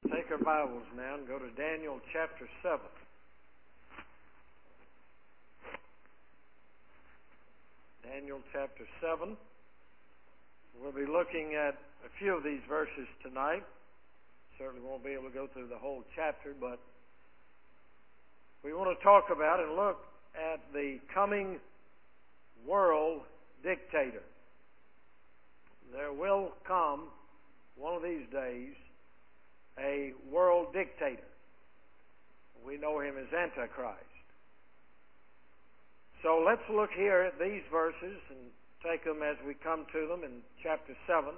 Take our Bibles now and go to Daniel chapter 7. Daniel chapter 7. We'll be looking at a few of these verses tonight. Certainly won't be able to go through the whole chapter, but we want to talk about and look at the coming world dictator. There will come, one of these days, a world dictator. We know him as Antichrist. So let's look here at these verses and take them as we come to them in chapter 7.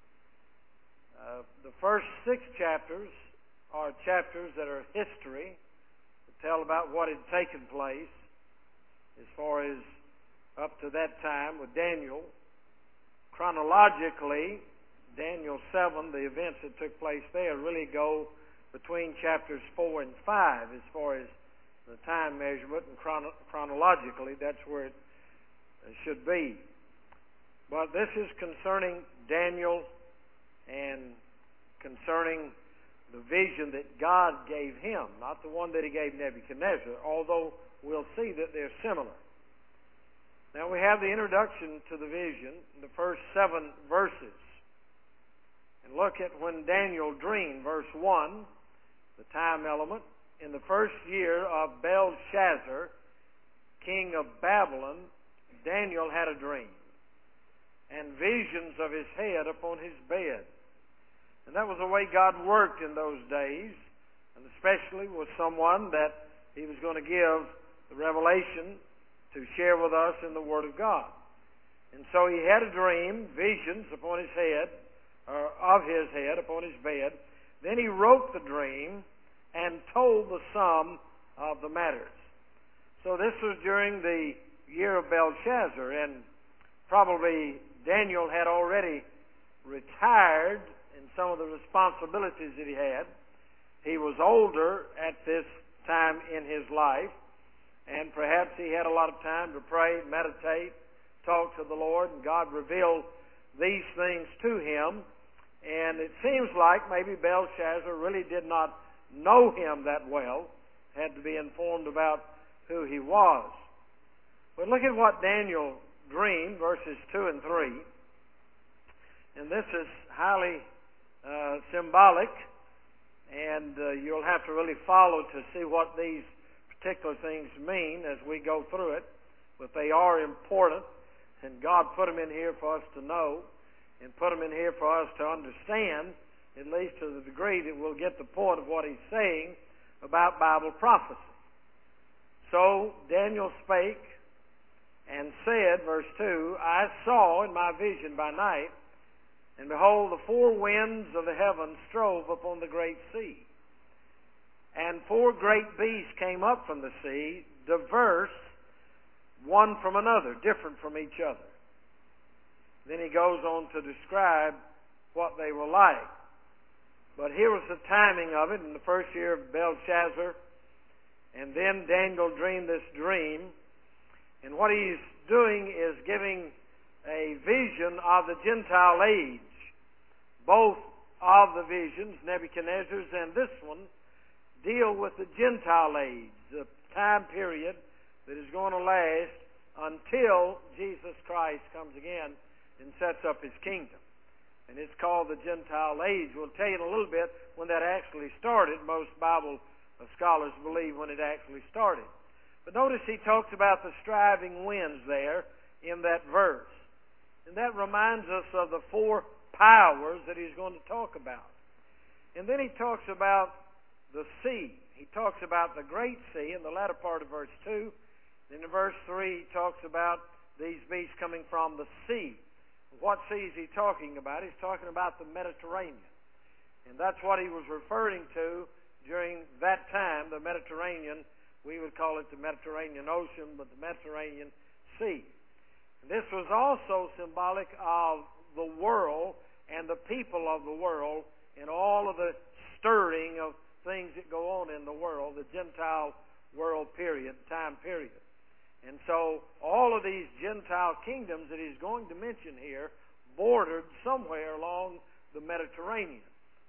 The first 6 chapters are chapters that are history, that tell about what had taken place as far as up to that time with Daniel. Chronologically, Daniel 7, the events that took place there really go between chapters 4 and 5 as far as the time measurement, and chronologically that's where it should be. But this is concerning Daniel and concerning the vision that God gave him, not the one that he gave Nebuchadnezzar, although we'll see that they're similar. Now we have the introduction to the vision in the first 7 verses. And look at when Daniel dreamed, verse 1, the time element. In the first year of Belshazzar, king of Babylon, Daniel had a dream, and visions of his head upon his bed. And that was the way God worked in those days, and especially with someone that he was going to give the revelation to share with us in the Word of God. And so he had a dream, visions upon his head, or of his head upon his bed. Then he wrote the dream and told the sum of the matters. So this was during the year of Belshazzar, and probably Daniel had already retired in some of the responsibilities that he had. He was older at this time in his life, and perhaps he had a lot of time to pray, meditate, talk to the Lord, and God revealed these things to him. And it seems like maybe Belshazzar really did not know him that well, had to be informed about who he was. But look at what Daniel dreamed, verses 2 and 3. And this is highly symbolic, and you'll have to really follow to see what these particular things mean as we go through it. But they are important, and God put them in here for us to know, and put them in here for us to understand, at least to the degree that we'll get the point of what he's saying about Bible prophecy. So Daniel spake and said, verse 2, I saw in my vision by night, and behold, the 4 winds of the heavens strove upon the great sea. And 4 great beasts came up from the sea, diverse one from another, different from each other. Then he goes on to describe what they were like. But here was the timing of it in the first year of Belshazzar. And then Daniel dreamed this dream. And what he's doing is giving a vision of the Gentile age. Both of the visions, Nebuchadnezzar's and this one, deal with the Gentile age, the time period that is going to last until Jesus Christ comes again and sets up his kingdom. And it's called the Gentile age. We'll tell you in a little bit when that actually started. Most Bible scholars believe when it actually started. But notice he talks about the striving winds there in that verse. And that reminds us of the 4 powers that he's going to talk about. And then he talks about the sea. He talks about the great sea in the latter part of verse 2. Then in verse 3 he talks about these beasts coming from the sea. What sea is he talking about? He's talking about the Mediterranean. And that's what he was referring to during that time, the Mediterranean. We would call it the Mediterranean Ocean, but the Mediterranean Sea. And this was also symbolic of the world and the people of the world and all of the stirring of things that go on in the world, the Gentile world period, time period. And so all of these Gentile kingdoms that he's going to mention here bordered somewhere along the Mediterranean.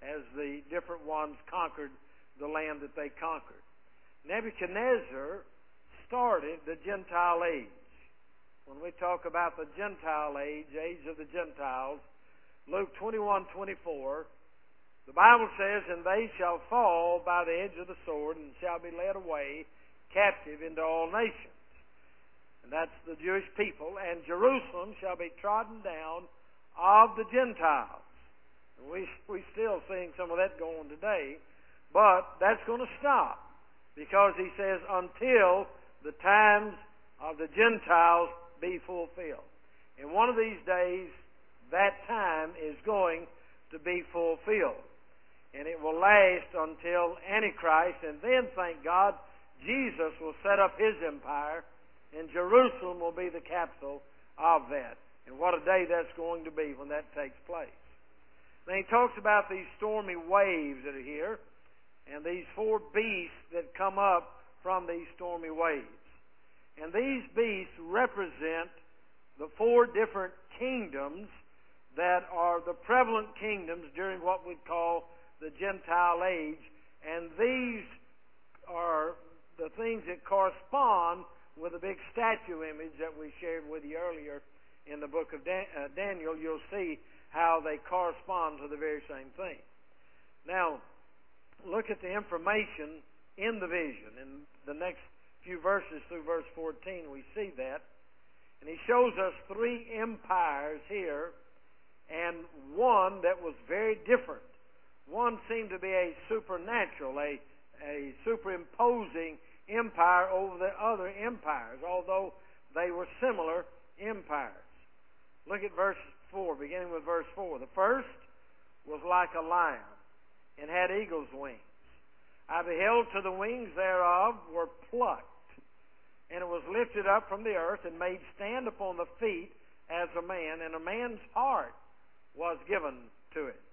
as the different ones conquered the land that they conquered. Nebuchadnezzar started the Gentile age. When we talk about the Gentile age of the Gentiles, Luke 21:24, the Bible says, "And they shall fall by the edge of the sword, and shall be led away captive into all nations." And that's the Jewish people. "And Jerusalem shall be trodden down of the Gentiles." And we're still seeing some of that going today. But that's going to stop, because he says, until the times of the Gentiles be fulfilled. And one of these days, that time is going to be fulfilled. And it will last until Antichrist, and then, thank God, Jesus will set up his empire, and Jerusalem will be the capital of that. And what a day that's going to be when that takes place. Then he talks about these stormy waves that are here, and these four beasts that come up from these stormy waves. And these beasts represent the four different kingdoms that are the prevalent kingdoms during what we call the Gentile age. And these are the things that correspond with the big statue image that we shared with you earlier in the book of Daniel. You'll see how they correspond to the very same thing. Now, look at the information in the vision. In the next few verses through verse 14, we see that. And he shows us three empires here, and one that was very different. One seemed to be a supernatural, a superimposing empire over the other empires, although they were similar empires. Look at verse 4, beginning with verse 4. "The first was like a lion, and had eagle's wings. I beheld till the wings thereof were plucked, and it was lifted up from the earth, and made stand upon the feet as a man, and a man's heart was given to it.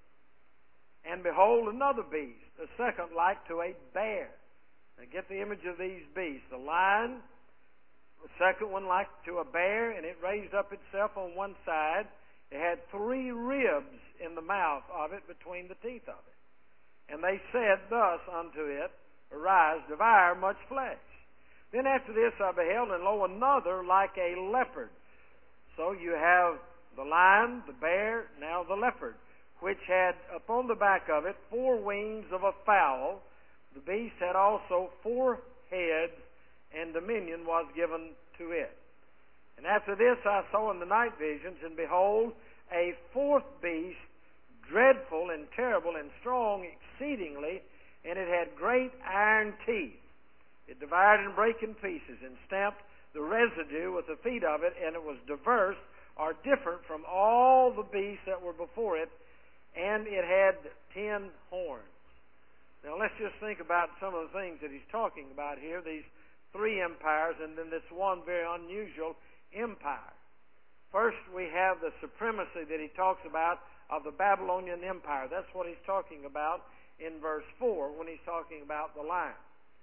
And behold, another beast, the second like to a bear." Now get the image of these beasts. The lion, the second one like to a bear, and it raised up itself on one side. It had 3 ribs in the mouth of it, between the teeth of it. And they said thus unto it, Arise, devour much flesh. Then after this I beheld, and lo, another like a leopard. So you have the lion, the bear, now the leopard, which had upon the back of it 4 wings of a fowl. The beast had also 4 heads, and dominion was given to it. And after this I saw in the night visions, and behold, a 4th beast, dreadful and terrible and strong exceedingly, and it had great iron teeth. It devoured and brake in pieces, and stamped the residue with the feet of it, and it was diverse, or different from all the beasts that were before it, and it had 10 horns. Now let's just think about some of the things that he's talking about here, these 3 empires, and then this one very unusual empire. First, we have the supremacy that he talks about of the Babylonian Empire. That's what he's talking about in verse 4 when he's talking about the lion.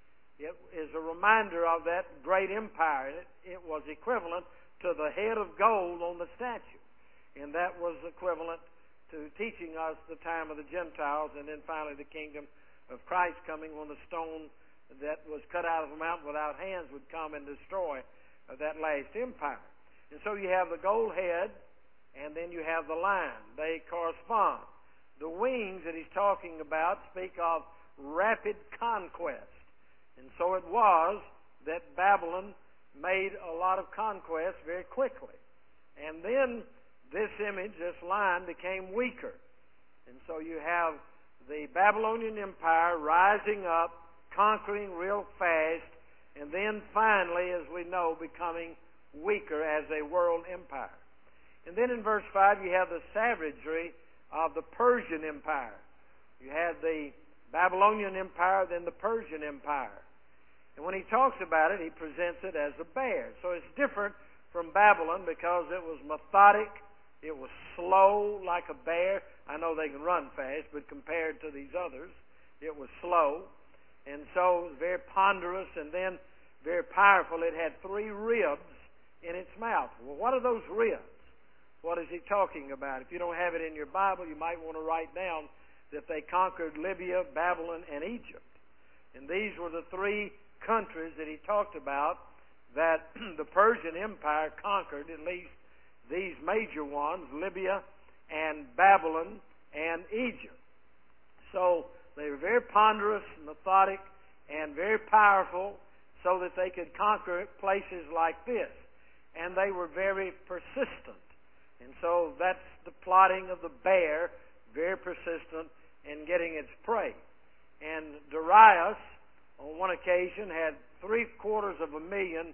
It is a reminder of that great empire. It was equivalent to the head of gold on the statue. And that was equivalent to teaching us the time of the Gentiles, and then finally the kingdom of Christ coming, when the stone that was cut out of the mountain without hands would come and destroy that last empire. And so you have the gold head, and then you have the lion. They correspond. The wings that he's talking about speak of rapid conquest. And so it was that Babylon made a lot of conquests very quickly. And then this image, this lion, became weaker. And so you have the Babylonian Empire rising up, conquering real fast, and then finally, as we know, becoming weaker as a world empire. And then in verse 5 you have the savagery of the Persian Empire. You had the Babylonian Empire, then the Persian Empire. And when he talks about it, he presents it as a bear. So it's different from Babylon because it was methodic, it was slow like a bear. I know they can run fast, but compared to these others, it was slow. And so it was very ponderous and then very powerful. It had 3 ribs in its mouth. Well, what are those ribs? What is he talking about? If you don't have it in your Bible, you might want to write down that they conquered Libya, Babylon, and Egypt. And these were the three countries that he talked about that the Persian Empire conquered, at least these major ones, Libya and Babylon and Egypt. So they were very ponderous, methodic, and very powerful, so that they could conquer places like this. And they were very persistent. And so that's the plotting of the bear, very persistent in getting its prey. And Darius, on one occasion, had 750,000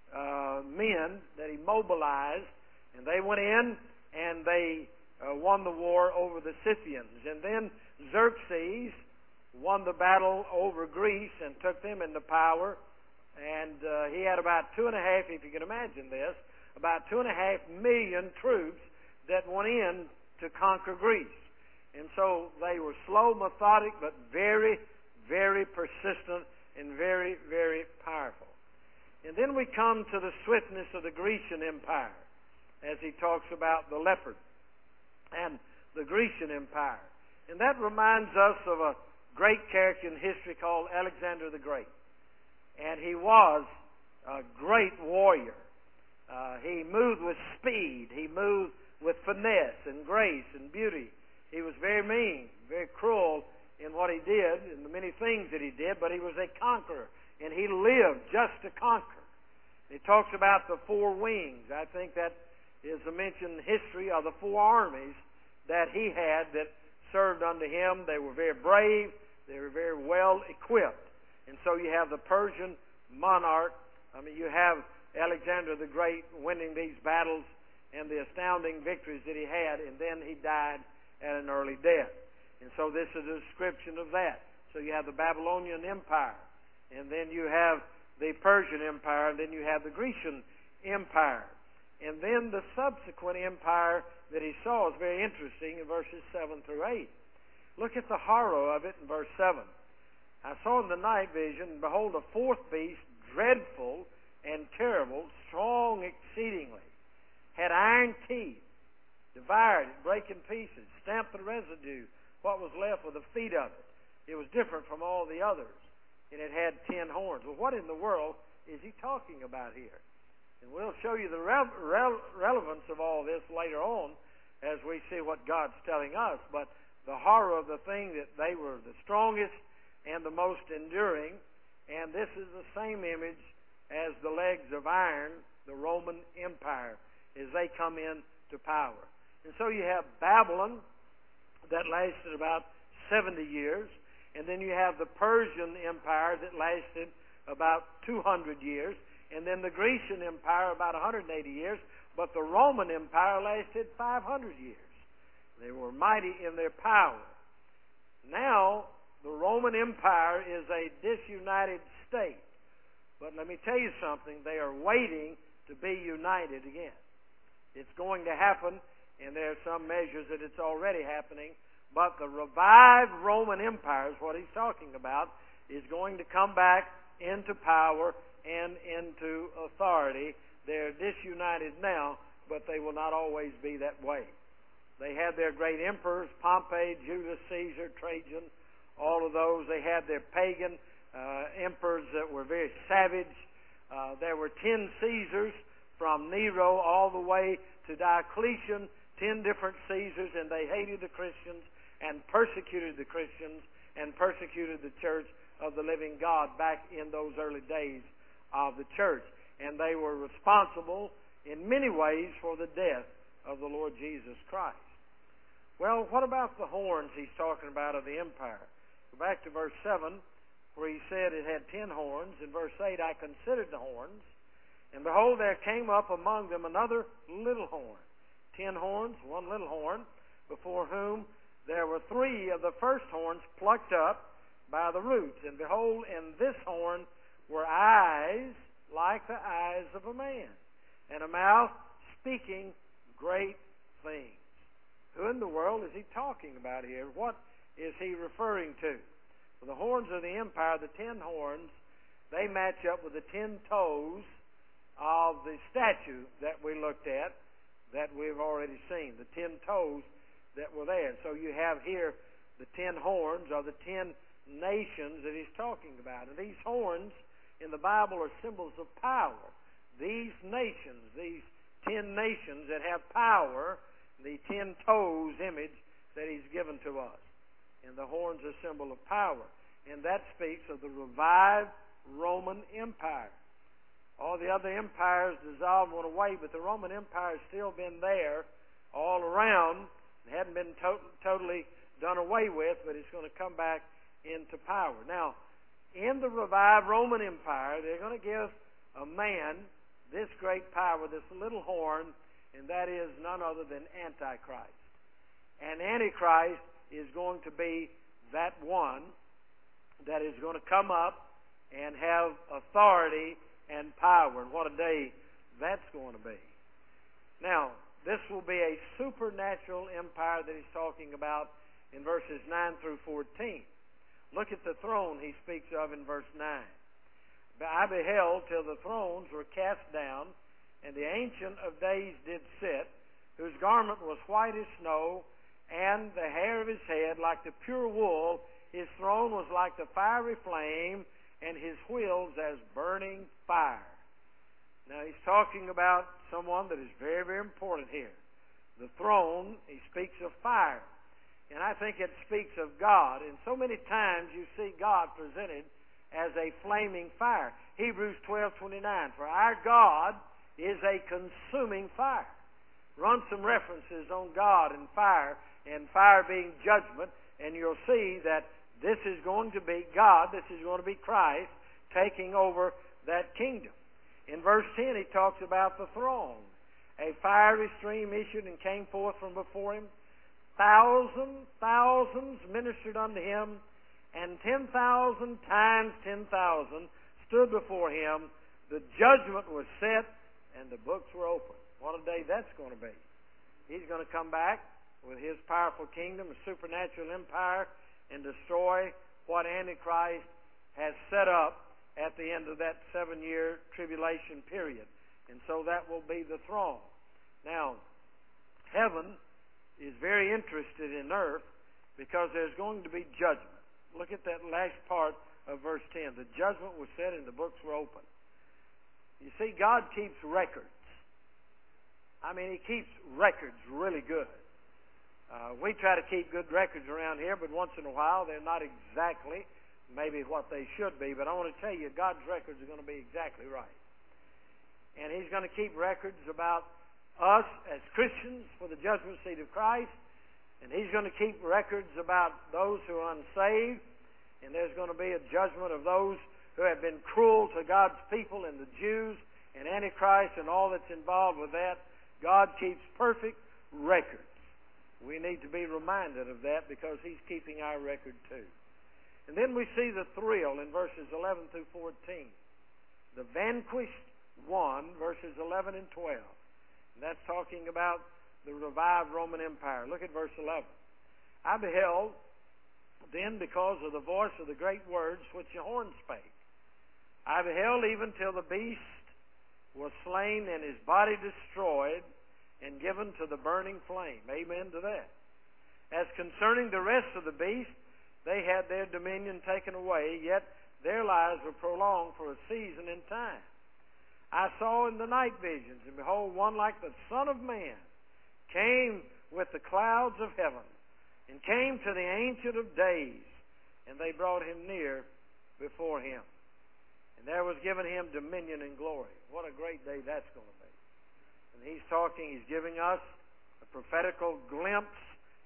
men that he mobilized, and they went in and they won the war over the Scythians. And then Xerxes won the battle over Greece and took them into power. And he had about 2.5, if you can imagine this, about 2.5 million troops that went in to conquer Greece. And so they were slow, methodic, but very, very persistent and very, very powerful. And then we come to the swiftness of the Grecian Empire, as he talks about the leopard and the Grecian Empire. And that reminds us of a great character in history called Alexander the Great. And he was a great warrior. He moved with speed. He moved with finesse and grace and beauty. He was very mean, very cruel in what he did and the many things that he did, but he was a conqueror, and he lived just to conquer. He talks about the four wings. I think that is a mentioned history of the four armies that he had that served unto him. They were very brave. They were very well equipped. And so you have the Persian monarch. You have Alexander the Great winning these battles and the astounding victories that he had, and then he died at an early death. And so this is a description of that. So you have the Babylonian Empire, and then you have the Persian Empire, and then you have the Grecian Empire. And then the subsequent empire that he saw is very interesting in verses 7 through 8. Look at the horror of it in verse 7. I saw in the night vision, and behold, a fourth beast, dreadful and terrible, strong exceedingly, had iron teeth, devoured it, break in pieces, stamped the residue, what was left with the feet of it. It was different from all the others, and it had 10 horns. Well, what in the world is he talking about here? And we'll show you the relevance of all this later on as we see what God's telling us. But the horror of the thing that they were the strongest and the most enduring, and this is the same image as the legs of iron, the Roman Empire, as they come into power. And so you have Babylon that lasted about 70 years, and then you have the Persian Empire that lasted about 200 years, and then the Grecian Empire about 180 years, but the Roman Empire lasted 500 years. They were mighty in their power. Now, the Roman Empire is a disunited state. But let me tell you something, they are waiting to be united again. It's going to happen, and there are some measures that it's already happening, but the revived Roman Empire is what he's talking about, is going to come back into power and into authority. They're disunited now, but they will not always be that way. They had their great emperors, Pompey, Julius Caesar, Trajan, all of those. They had their pagan emperors that were very savage. There were 10 Caesars, from Nero all the way to Diocletian, 10 different Caesars, and they hated the Christians and persecuted the Christians and persecuted the church of the living God back in those early days of the church. And they were responsible in many ways for the death of the Lord Jesus Christ. Well, what about the horns he's talking about of the empire? Go back to verse 7, where he said it had 10 horns. In verse 8, I considered the horns, and behold, there came up among them another little horn. 10 horns, one little horn, before whom there were 3 of the first horns plucked up by the roots. And behold, in this horn were eyes like the eyes of a man, and a mouth speaking great things. Who in the world is he talking about here? What is he referring to? Well, the horns of the empire, the 10 horns, they match up with the 10 toes of the statue that we looked at, that we've already seen, the 10 toes that were there. So you have here The 10 horns are the 10 nations that he's talking about. And these horns in the Bible are symbols of power. These nations, these 10 nations that have power, the 10 toes image that he's given to us. And the horns are a symbol of power. And that speaks of the revived Roman Empire. All the other empires dissolved and went away, but the Roman Empire has still been there all around. It hadn't been totally done away with, but it's going to come back into power. Now, in the revived Roman Empire, they're going to give a man this great power, this little horn, and that is none other than Antichrist. And Antichrist is going to be that one that is going to come up and have authority and power. And what a day that's going to be. Now, this will be a supernatural empire that he's talking about in verses 9 through 14. Look at the throne he speaks of in verse 9. I beheld till the thrones were cast down, and the Ancient of Days did sit, whose garment was white as snow, and the hair of his head like the pure wool. His throne was like the fiery flame, and his wheels as burning fire. Now he's talking about someone that is very, very important here. The throne, he speaks of fire. And I think it speaks of God. And so many times you see God presented as a flaming fire. Hebrews 12:29, for our God is a consuming fire. Run some references on God and fire being judgment, and you'll see that this is going to be God, this is going to be Christ taking over that kingdom. In verse 10 he talks about the throne. A fiery stream issued and came forth from before him. Thousands ministered unto him, and 10,000 times 10,000 stood before him. The judgment was set, and the books were opened. What a day that's going to be. He's going to come back with his powerful kingdom, a supernatural empire, and destroy what Antichrist has set up at the end of that 7-year tribulation period. And so that will be the throne. Now, heaven is very interested in earth because there's going to be judgment. Look at that last part of verse 10. The judgment was set and the books were opened. You see, God keeps records. I mean, he keeps records really good. We try to keep good records around here, but once in a while they're not exactly maybe what they should be. But I want to tell you, God's records are going to be exactly right. And he's going to keep records about us as Christians for the judgment seat of Christ. And he's going to keep records about those who are unsaved. And there's going to be a judgment of those who have been cruel to God's people and the Jews and Antichrist and all that's involved with that. God keeps perfect records. We need to be reminded of that because he's keeping our record too. And then we see the thrill in verses 11 through 14. The vanquished one, verses 11 and 12. And that's talking about the revived Roman Empire. Look at verse 11. I beheld then because of the voice of the great words which the horn spake. I beheld even till the beast was slain and his body destroyed and given to the burning flame. Amen to that. As concerning the rest of the beast, they had their dominion taken away, yet their lives were prolonged for a season in time. I saw in the night visions, and behold, one like the Son of Man came with the clouds of heaven, and came to the Ancient of Days, and they brought him near before him. And there was given him dominion and glory. What a great day that's going to be. And he's giving us a prophetical glimpse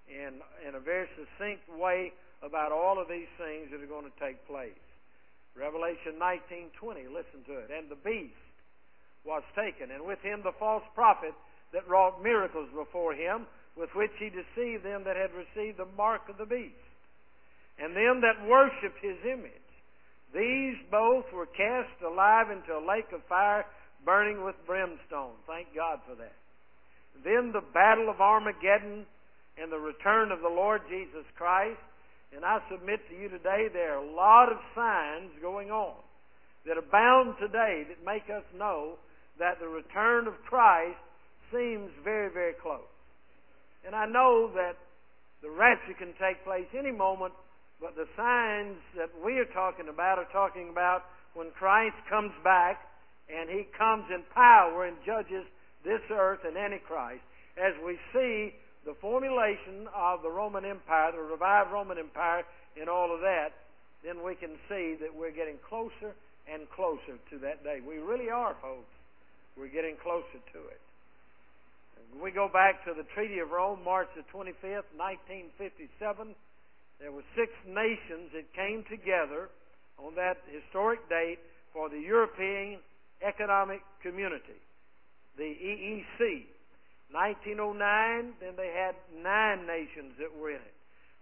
in a very succinct way about all of these things that are going to take place. Revelation 19:20, listen to it. And the beast was taken, and with him the false prophet that wrought miracles before him, with which he deceived them that had received the mark of the beast, and them that worshipped his image. These both were cast alive into a lake of fire, burning with brimstone. Thank God for that. Then the battle of Armageddon and the return of the Lord Jesus Christ. And I submit to you today, there are a lot of signs going on that abound today that make us know that the return of Christ seems very, very close. And I know that The rapture can take place any moment, but the signs that we are talking about when Christ comes back and He comes in power and judges this earth and Antichrist. As we see the formulation of the Roman Empire, the revived Roman Empire, and all of that, then we can see that we're getting closer and closer to that day. We really are, folks. We're getting closer to it. We go back to the Treaty of Rome, March the 25th, 1957. There were 6 nations that came together on that historic date for the European Economic Community, the EEC. 1909, then they had 9 nations that were in it.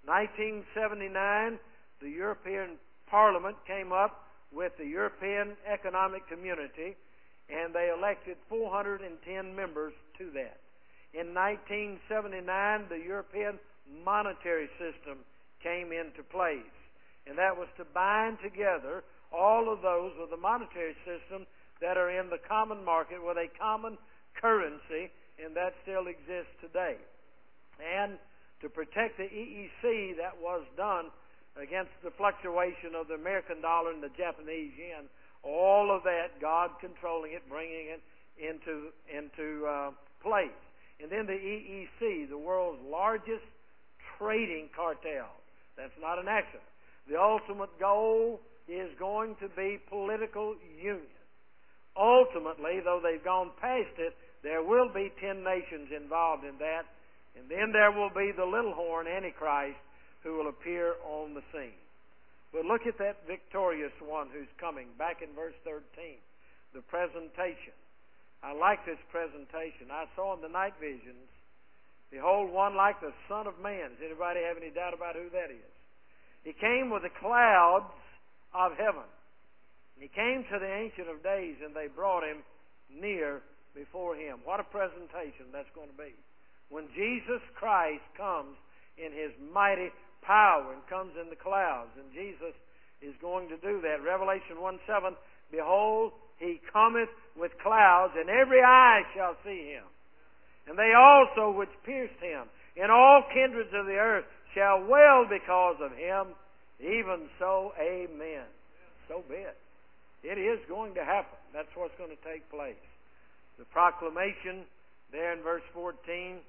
1979, the European Parliament came up with the European Economic Community, and they elected 410 members to that. In 1979, the European monetary system came into place, and that was to bind together all of those with a monetary system that are in the common market with a common currency, and that still exists today. And to protect the EEC, that was done against the fluctuation of the American dollar and the Japanese yen. All of that, God controlling it, bringing it into place. And then the EEC, the world's largest trading cartel. That's not an accident. The ultimate goal is going to be political union. Ultimately, though they've gone past it, there will be 10 nations involved in that. And then there will be the little horn, Antichrist, who will appear on the scene. But look at that victorious one who's coming. Back in verse 13, the presentation. I like this presentation. I saw in the night visions, behold, one like the Son of Man. Does anybody have any doubt about who that is? He came with the clouds of heaven. And He came to the Ancient of Days, and they brought Him near before Him. What a presentation that's going to be. When Jesus Christ comes in His mighty power and comes in the clouds, and Jesus is going to do that. Revelation 1:7, behold, He cometh with clouds, and every eye shall see Him. And they also which pierced Him, and all kindreds of the earth shall wail because of Him. Even so, amen. So be it. It is going to happen. That's what's going to take place. The proclamation there in verse 14,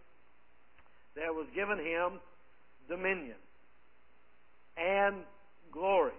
there was given Him dominion and glory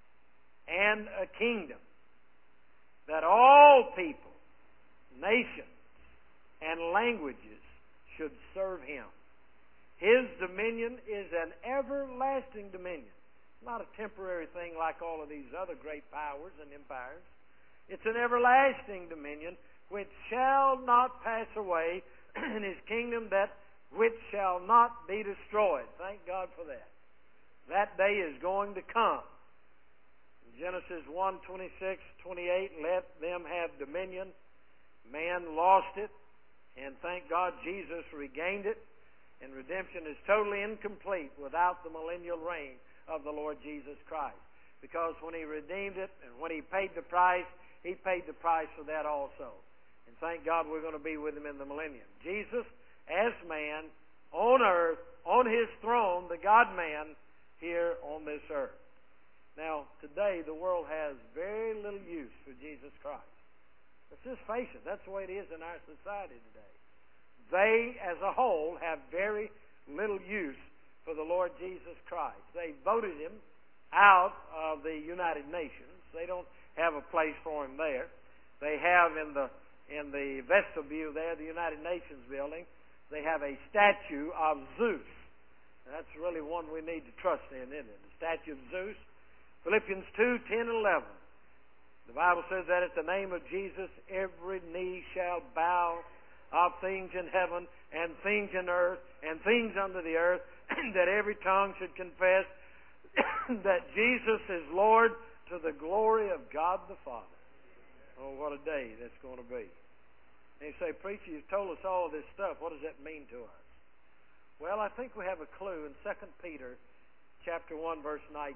and a kingdom, that all people, nations, and languages should serve Him. His dominion is an everlasting dominion. Not a temporary thing like all of these other great powers and empires. It's an everlasting dominion which shall not pass away, and His kingdom that which shall not be destroyed. Thank God for that. That day is going to come. Genesis 1:26-28, let them have dominion. Man lost it, and thank God Jesus regained it. And redemption is totally incomplete without the millennial reign of the Lord Jesus Christ. Because when He redeemed it and when He paid the price, He paid the price for that also. And thank God we're going to be with Him in the millennium. Jesus, as man, on earth, on His throne, the God-man, here on this earth. Now, today, the world has very little use for Jesus Christ. Let's just face it, that's the way it is in our society today. They, as a whole, have very little use for the Lord Jesus Christ. They voted Him out of the United Nations. They don't have a place for Him there. They have in the vestibule there, the United Nations building, they have a statue of Zeus. That's really one we need to trust in, isn't it? The statue of Zeus. Philippians 2:10-11. The Bible says that at the name of Jesus, every knee shall bow, of things in heaven and things in earth and things under the earth, that every tongue should confess that Jesus is Lord, to the glory of God the Father. Oh, what a day that's going to be. And you say, preacher, you've told us all this stuff. What does that mean to us? Well, I think we have a clue in 2 Peter chapter 1, verse 19.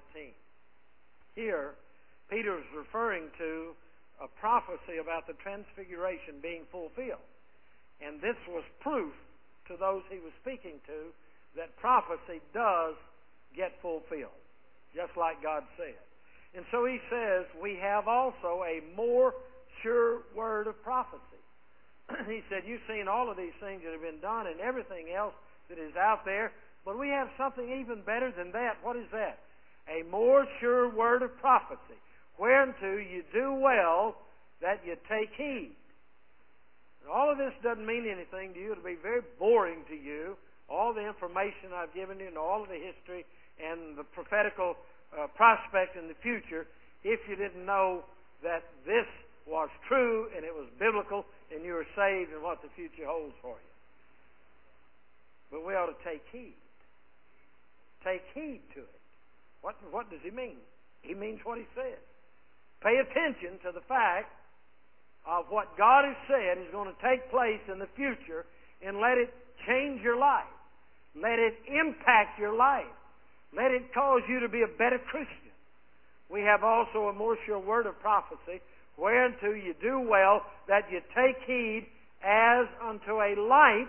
Here, Peter is referring to a prophecy about the transfiguration being fulfilled. And this was proof to those he was speaking to that prophecy does get fulfilled, just like God said. And so he says we have also a more sure word of prophecy. He said, you've seen all of these things that have been done and everything else that is out there, but we have something even better than that. What is that? A more sure word of prophecy, whereunto you do well that you take heed. And all of this doesn't mean anything to you. It'll be very boring to you, all the information I've given you and all of the history and the prophetical prospect in the future, if you didn't know that this was true and it was biblical and you were saved and what the future holds for you. But we ought to take heed. Take heed to it. What does he mean? He means what he says. Pay attention to the fact of what God has said is going to take place in the future, and let it change your life. Let it impact your life. Let it cause you to be a better Christian. We have also a more sure word of prophecy, whereunto you do well that you take heed as unto a light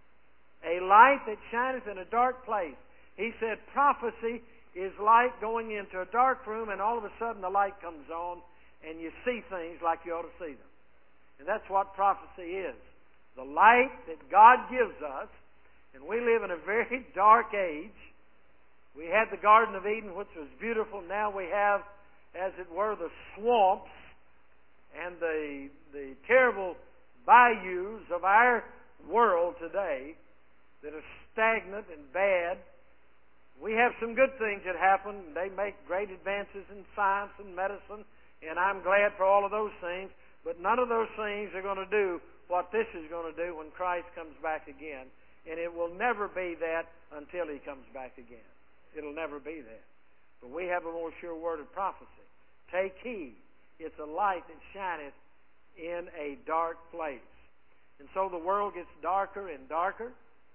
that shineth in a dark place. He said prophecy is like going into a dark room and all of a sudden the light comes on and you see things like you ought to see them. And that's what prophecy is. The light that God gives us, and we live in a very dark age. We had the Garden of Eden, which was beautiful. Now we have, as it were, the swamps and the terrible bayous of our world today that are stagnant and bad. We have some good things that happen. They make great advances in science and medicine, and I'm glad for all of those things. But none of those things are going to do what this is going to do when Christ comes back again. And it will never be that until He comes back again. It'll never be that. But we have a more sure word of prophecy. Take heed. It's a light that shineth in a dark place. And so the world gets darker and darker.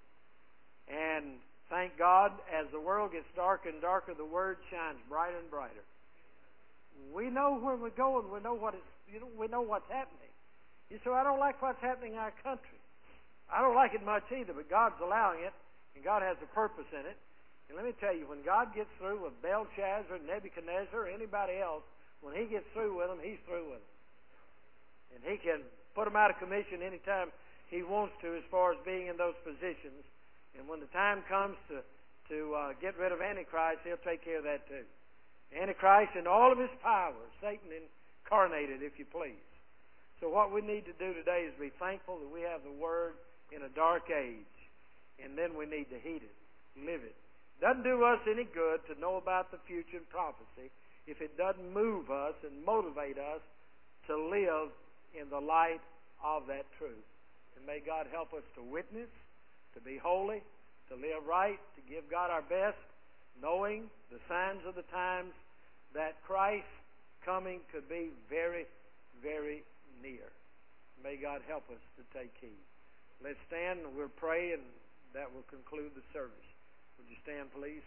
And thank God, as the world gets darker and darker, the Word shines brighter and brighter. We know where we're going. We know we know what's happening. You say, I don't like what's happening in our country. I don't like it much either, but God's allowing it, and God has a purpose in it. And let me tell you, when God gets through with Belshazzar, Nebuchadnezzar, or anybody else, when He gets through with them, He's through with them. And He can put them out of commission anytime He wants to as far as being in those positions. And when the time comes to get rid of Antichrist, He'll take care of that too. Antichrist in all of his power, Satan incarnated, if you please. So what we need to do today is be thankful that we have the Word in a dark age. And then we need to heed it, live it. Doesn't do us any good to know about the future and prophecy if it doesn't move us and motivate us to live in the light of that truth. And may God help us to witness, to be holy, to live right, to give God our best, knowing the signs of the times that Christ's coming could be very, very near. May God help us to take heed. Let's stand and we'll pray, and that will conclude the service. Would you stand, please?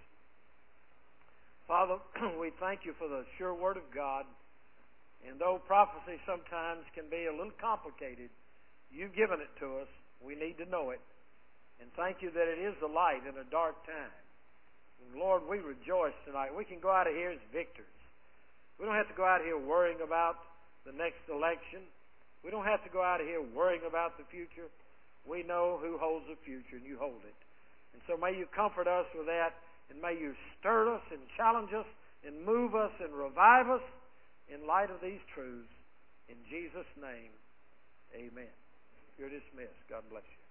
Father, we thank you for the sure word of God. And though prophecy sometimes can be a little complicated, you've given it to us. We need to know it. And thank you that it is the light in a dark time. And Lord, we rejoice tonight. We can go out of here as victors. We don't have to go out here worrying about the next election. We don't have to go out of here worrying about the future. We know who holds the future, and you hold it. And so may you comfort us with that, and may you stir us and challenge us and move us and revive us in light of these truths. In Jesus' name, amen. You're dismissed. God bless you.